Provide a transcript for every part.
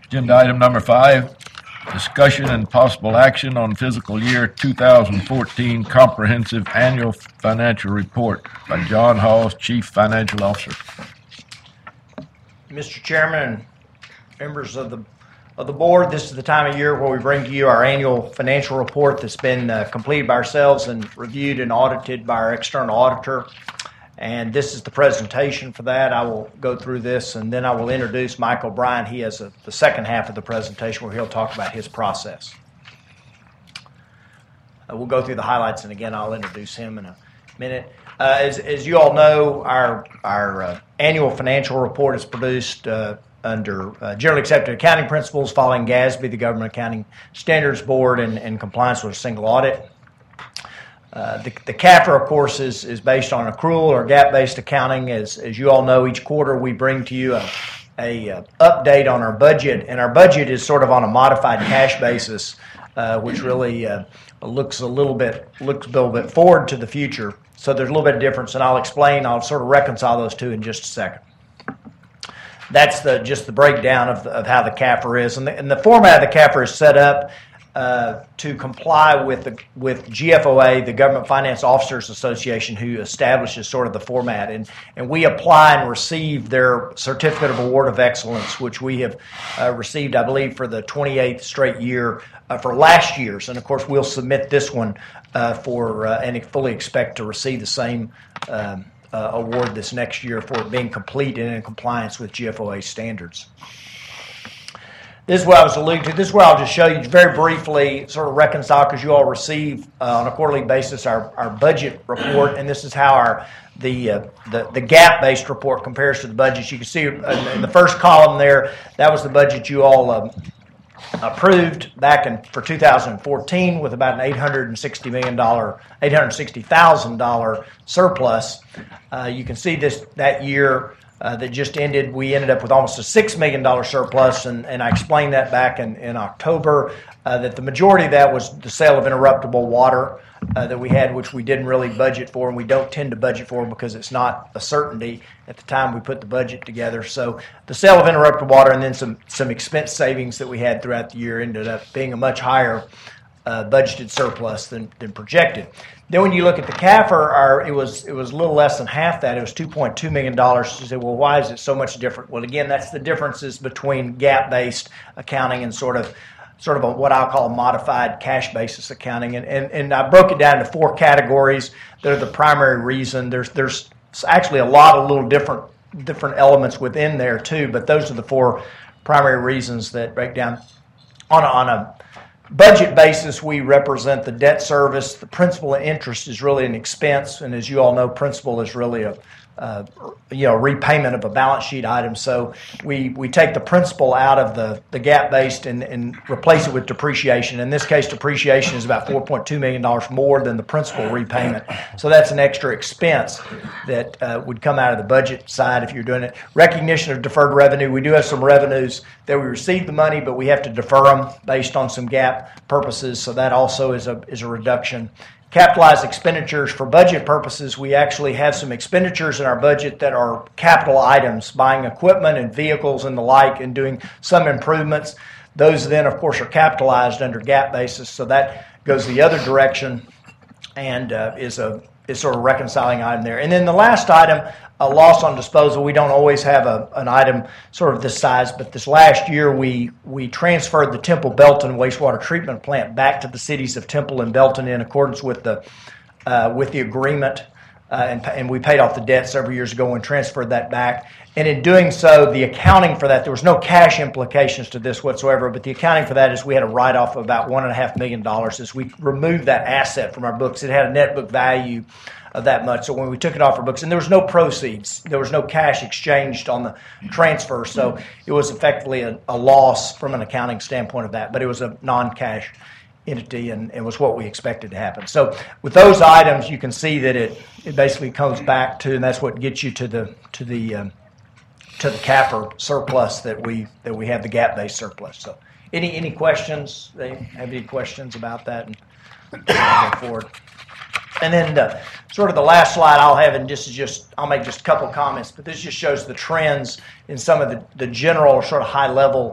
Agenda item number 5, discussion and possible action on fiscal year 2014 comprehensive annual financial report by John Halls, Chief Financial Officer. Mr. Chairman and members of the board, this is the time of year where we bring to you our annual financial report that's been completed by ourselves and reviewed and audited by our external auditor. And this is the presentation for that. I will go through this, and then I will introduce Mike O'Brien. He has the second half of the presentation where he'll talk about his process. We'll go through the highlights, and again, I'll introduce him in a minute. As you all know, our annual financial report is produced under generally accepted accounting principles following GASB, the Government Accounting Standards Board, and in compliance with a single audit. The CAFR, of course, is based on accrual or GAAP-based accounting. As you all know, each quarter we bring to you a update on our budget, and our budget is sort of on a modified cash basis, which really looks a little bit forward to the future. So there's a little bit of difference, and I'll sort of reconcile those two in just a second. That's just the breakdown of how the CAFR is, and the format of the CAFR is set up to comply with GFOA, the Government Finance Officers Association, who establishes sort of the format. And we apply and receive their Certificate of Award of Excellence, which we have received, I believe, for the 28th straight year for last year's. And, of course, we'll submit this one and fully expect to receive the same award this next year for it being complete and in compliance with GFOA standards. This is what I was alluding to. This is where I'll just show you very briefly, sort of reconcile, because you all receive on a quarterly basis our budget report, and this is how the GAAP-based report compares to the budgets. You can see in the first column there, that was the budget you all approved back for 2014 with about an $860,000 surplus. You can see that year that just ended, we ended up with almost a $6 million surplus, and I explained that back in October, that the majority of that was the sale of interruptible water that we had, which we didn't really budget for, and we don't tend to budget for because it's not a certainty at the time we put the budget together. So the sale of interruptible water and then some expense savings that we had throughout the year ended up being a much higher budgeted surplus than projected. Then when you look at the CAFR, it was a little less than half that. It was $2.2 million. You say, well, why is it so much different? Well, again, that's the differences between GAAP-based accounting and sort of what I'll call modified cash basis accounting. And I broke it down into 4 categories that are the primary reason. There's actually a lot of little different elements within there too, but those are the 4 primary reasons that break down. On a budget basis, we represent the debt service. The principal and interest is really an expense, and as you all know, principal is really a repayment of a balance sheet item. So we take the principal out of the GAAP-based and replace it with depreciation. In this case, depreciation is about $4.2 million more than the principal repayment. So that's an extra expense that would come out of the budget side if you're doing it. Recognition of deferred revenue. We do have some revenues that we receive the money, but we have to defer them based on some GAAP purposes. So that also is a reduction. Capitalized expenditures. For budget purposes, we actually have some expenditures in our budget that are capital items, buying equipment and vehicles and the like, and doing some improvements. Those then, of course, are capitalized under GAAP basis, so that goes the other direction and is sort of reconciling item there. And then the last item, a loss on disposal. We don't always have an item sort of this size, but this last year we transferred the Temple Belton wastewater treatment plant back to the cities of Temple and Belton in accordance with the agreement, and we paid off the debt several years ago and transferred that back. And in doing so, the accounting for that, there was no cash implications to this whatsoever, but the accounting for that is we had a write-off of about $1.5 million as we removed that asset from our books. It had a net book value of that much. So when we took it off our books, and there was no proceeds, there was no cash exchanged on the transfer, so it was effectively a loss from an accounting standpoint of that, but it was a non-cash entity and was what we expected to happen. So with those items, you can see that it basically comes back to, and that's what gets you to the CAFR surplus that we have, the GAAP-based surplus. So any questions? They have any questions about that? And I'll go forward. And then sort of the last slide I'll have, and I'll make just a couple of comments, but this just shows the trends in some of the general sort of high-level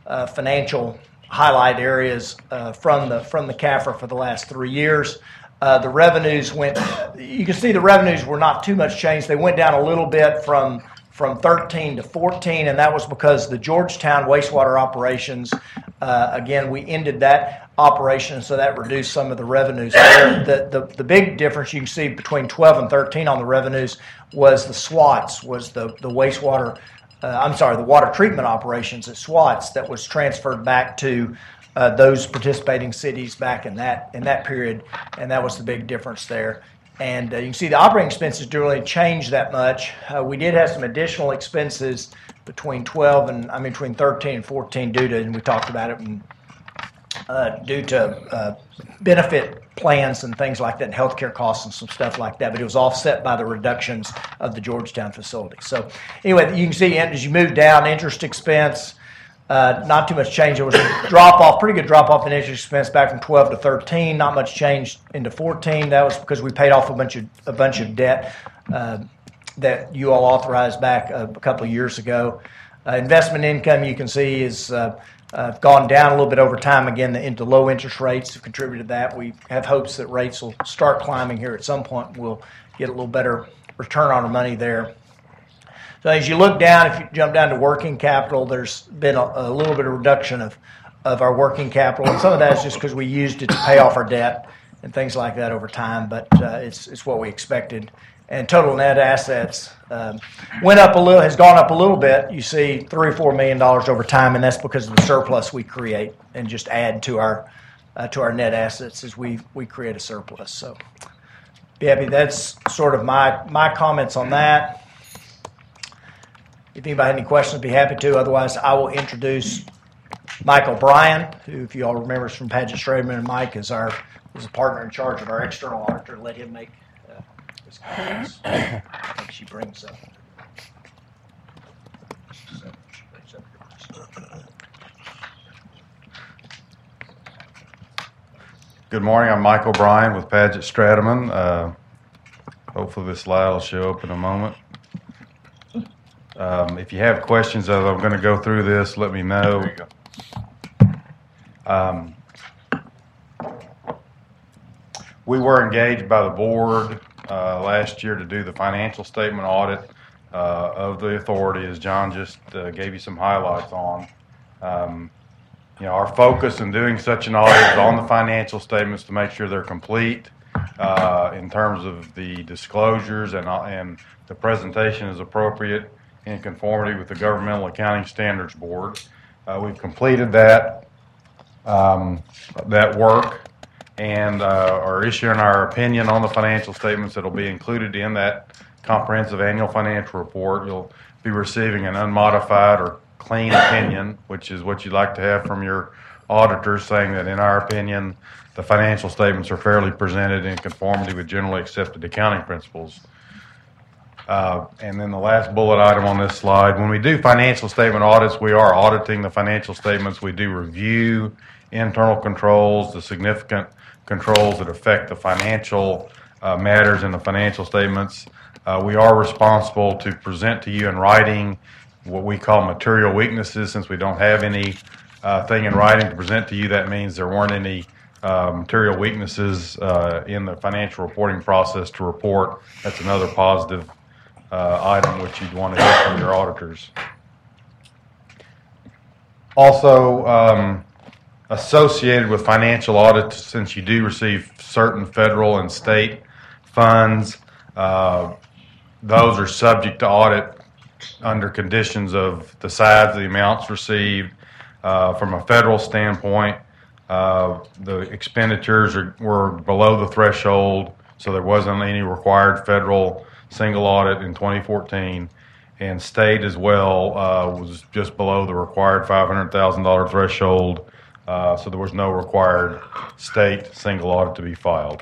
financial highlight areas from the CAFRA for the last 3 years. The revenues went. You can see the revenues were not too much changed. They went down a little bit from 13 to 14, and that was because the Georgetown wastewater operations. Again, we ended that operation, so that reduced some of the revenues there. The big difference you can see between 12 and 13 on the revenues was the SWATs, was the wastewater. The water treatment operations at SWATs that was transferred back to those participating cities back in that period, and that was the big difference there. And you can see the operating expenses didn't really change that much. We did have some additional expenses between 13 and 14 due to, and we talked about it, due to benefit plans and things like that, and healthcare costs and some stuff like that. But it was offset by the reductions of the Georgetown facility. So anyway, you can see as you move down, interest expense. Not too much change. There was a drop-off, pretty good drop-off in interest expense back from 12 to 13. Not much change into 14. That was because we paid off a bunch of debt that you all authorized back a couple of years ago. Investment income, you can see, is gone down a little bit over time. Again, into low interest rates have contributed to that. We have hopes that rates will start climbing here at some point, and we'll get a little better return on our money there. So as you look down, if you jump down to working capital, there's been a little bit of reduction of our working capital. And some of that is just because we used it to pay off our debt and things like that over time, but it's what we expected. And total net assets has gone up a little bit. You see $3 or $4 million over time, and that's because of the surplus we create and just add to our net assets as we create a surplus. So, yeah, that's sort of my comments on that. If anybody had any questions, I'd be happy to. Otherwise, I will introduce Mike O'Brien, who, if you all remember, is from Paget Straderman, and Mike is a partner in charge of our external auditor. Let him make his comments. I think she brings up. Good morning. I'm Mike O'Brien with Paget Straderman. Hopefully this slide will show up in a moment. If you have questions as I'm going to go through this, let me know. There you go. We were engaged by the board last year to do the financial statement audit of the authority, as John just gave you some highlights on. Our focus in doing such an audit is on the financial statements to make sure they're complete in terms of the disclosures and the presentation is appropriate in conformity with the Governmental Accounting Standards Board. We've completed that work and are issuing our opinion on the financial statements that will be included in that comprehensive annual financial report. You'll be receiving an unmodified or clean opinion, which is what you'd like to have from your auditors, saying that in our opinion the financial statements are fairly presented in conformity with generally accepted accounting principles. And then the last bullet item on this slide, when we do financial statement audits, we are auditing the financial statements. We do review internal controls, the significant controls that affect the financial matters in the financial statements. We are responsible to present to you in writing what we call material weaknesses. Since we don't have any thing in writing to present to you, that means there weren't any material weaknesses in the financial reporting process to report. That's another positive item which you'd want to hear from your auditors. Also, associated with financial audits, since you do receive certain federal and state funds, those are subject to audit under conditions of the size of the amounts received. From a federal standpoint, the expenditures were below the threshold, so there wasn't any required federal single audit in 2014, and state as well was just below the required $500,000 threshold, so there was no required state single audit to be filed.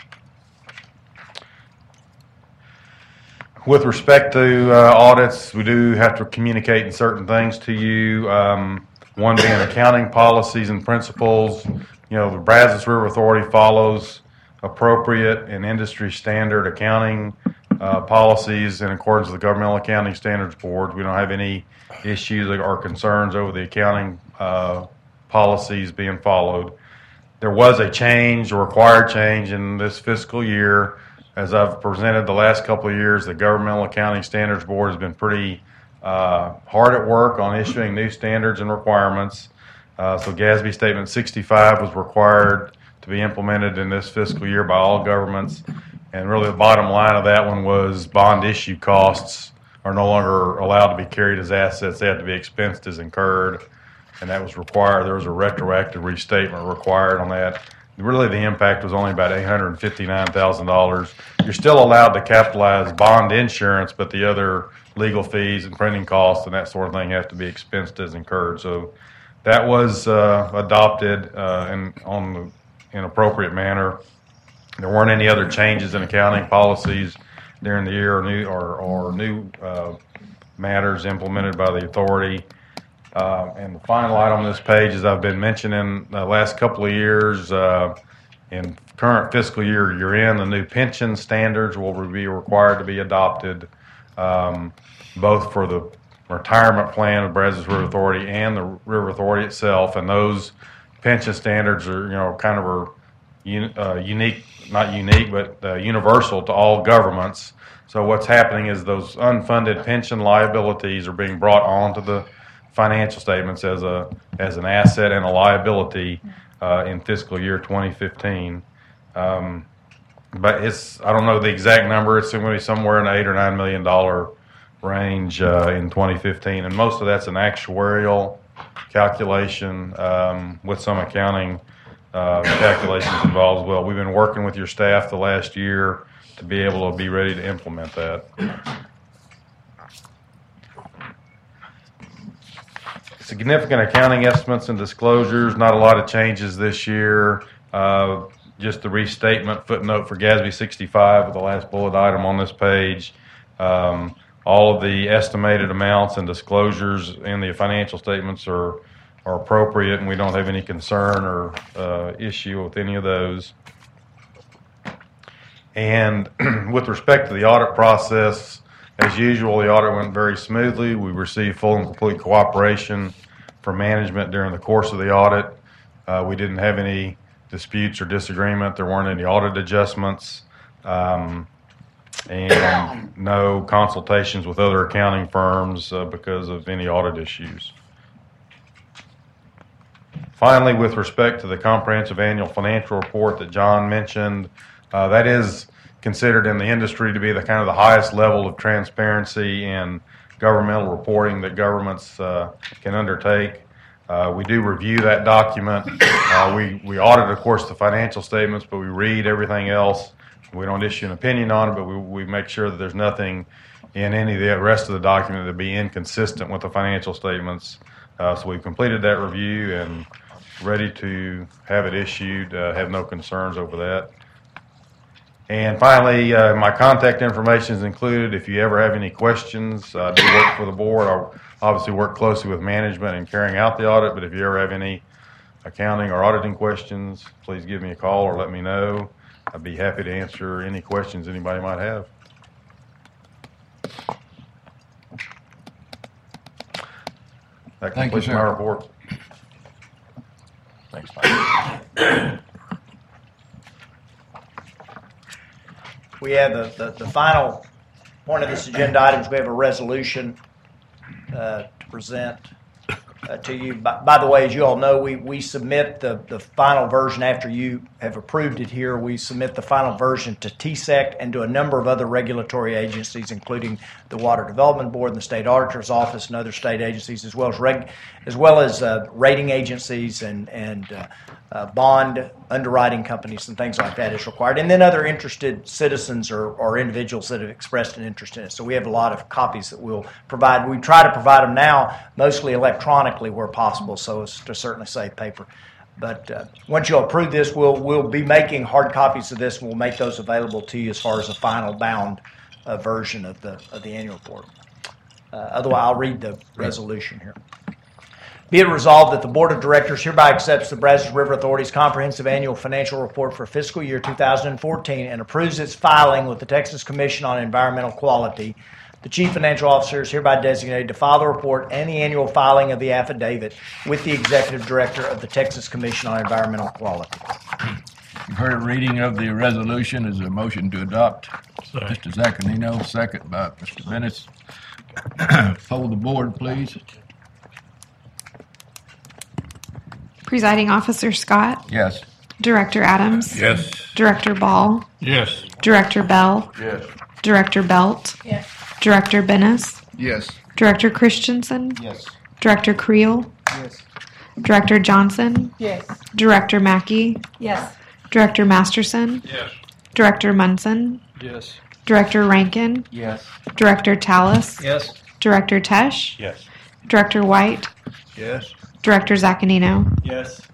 With respect to audits, we do have to communicate certain things to you, one being accounting policies and principles. The Brazos River Authority follows appropriate and industry standard accounting policies in accordance with the Governmental Accounting Standards Board. We don't have any issues or concerns over the accounting policies being followed. There was a change, a required change in this fiscal year. As I've presented the last couple of years, the Governmental Accounting Standards Board has been pretty hard at work on issuing new standards and requirements. So GASB Statement 65 was required to be implemented in this fiscal year by all governments. And really the bottom line of that one was bond issue costs are no longer allowed to be carried as assets. They have to be expensed as incurred. And that was required. There was a retroactive restatement required on that. Really the impact was only about $859,000. You're still allowed to capitalize bond insurance, but the other legal fees and printing costs and that sort of thing have to be expensed as incurred. So that was adopted in an appropriate manner. There weren't any other changes in accounting policies during the year or new matters implemented by the authority. And the final item on this page, as I've been mentioning the last couple of years, in current fiscal year you're in, the new pension standards will be required to be adopted, both for the retirement plan of Brazos River Authority and the River Authority itself. And those pension standards are, kind of unique, not unique, but universal to all governments. So what's happening is those unfunded pension liabilities are being brought onto the financial statements as an asset and a liability in fiscal year 2015. But I don't know the exact number. It's going to be somewhere in the $8 or $9 million range in 2015, and most of that's an actuarial calculation with some accounting calculations involved as well. We've been working with your staff the last year to be able to be ready to implement that. Significant accounting estimates and disclosures, not a lot of changes this year. Just the restatement footnote for GASB 65 with the last bullet item on this page. All of the estimated amounts and disclosures in the financial statements are appropriate, and we don't have any concern or issue with any of those. And with respect to the audit process, as usual, the audit went very smoothly. We received full and complete cooperation from management during the course of the audit. We didn't have any disputes or disagreement. There weren't any audit adjustments, and no consultations with other accounting firms because of any audit issues. Finally, with respect to the comprehensive annual financial report that John mentioned, that is considered in the industry to be the kind of the highest level of transparency and governmental reporting that governments can undertake. We do review that document. We audit, of course, the financial statements, but we read everything else. We don't issue an opinion on it, but we make sure that there's nothing in any of the rest of the document that would be inconsistent with the financial statements. So we've completed that review and ready to have it issued, have no concerns over that. And finally, my contact information is included. If you ever have any questions, I do work for the board. I obviously work closely with management in carrying out the audit, but if you ever have any accounting or auditing questions, please give me a call or let me know. I'd be happy to answer any questions anybody might have. That completes my report. Thanks, Mike. We have the final point of this agenda items. We have a resolution to present to you. By the way, as you all know, we submit the final version after you have approved it here. We submit the final version to TSEC and to a number of other regulatory agencies, including the Water Development Board and the State Auditor's Office and other state agencies, as well as rating agencies and bond underwriting companies and things like that is required, and then other interested citizens or individuals that have expressed an interest in it. So we have a lot of copies that we'll provide. We try to provide them now mostly electronically where possible, so as to certainly save paper. But once you'll approve this, we'll be making hard copies of this, and we'll make those available to you as far as a final bound version of the annual report. Otherwise, I'll read the resolution here. Be it resolved that the Board of Directors hereby accepts the Brazos River Authority's comprehensive annual financial report for fiscal year 2014 and approves its filing with the Texas Commission on Environmental Quality, The Chief Financial Officer is hereby designated to file the report and the annual filing of the affidavit with the Executive Director of the Texas Commission on Environmental Quality. You've heard a reading of the resolution. Is there a motion to adopt? Mr. Zaccanino, second by Mr. Bennett. Poll the board, please. Presiding Officer Scott, Yes. Director Adams, Yes. Director Ball, Yes. Director Bell, Yes. Director Belt, Yes. Director Bennis, Yes. Director Christensen, Yes. Director Creel, Yes. Director Johnson, Yes. Director Mackey, Yes. Director Masterson, Yes. Director Munson, Yes. Director Rankin, Yes. Director Tallis, Yes. Director Tesh, Yes. Director White, Yes. Director Zaccanino. Yes.